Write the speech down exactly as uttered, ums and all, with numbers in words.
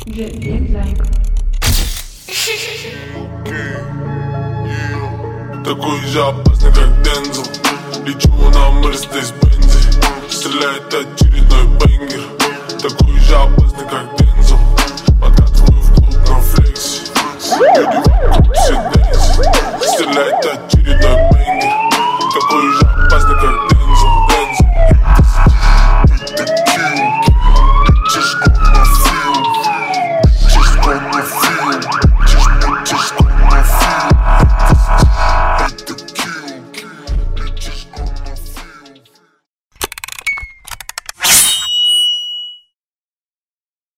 Just like такой же опасный, как Дензел. Лечу на Мерседес-Бензе. Стреляет от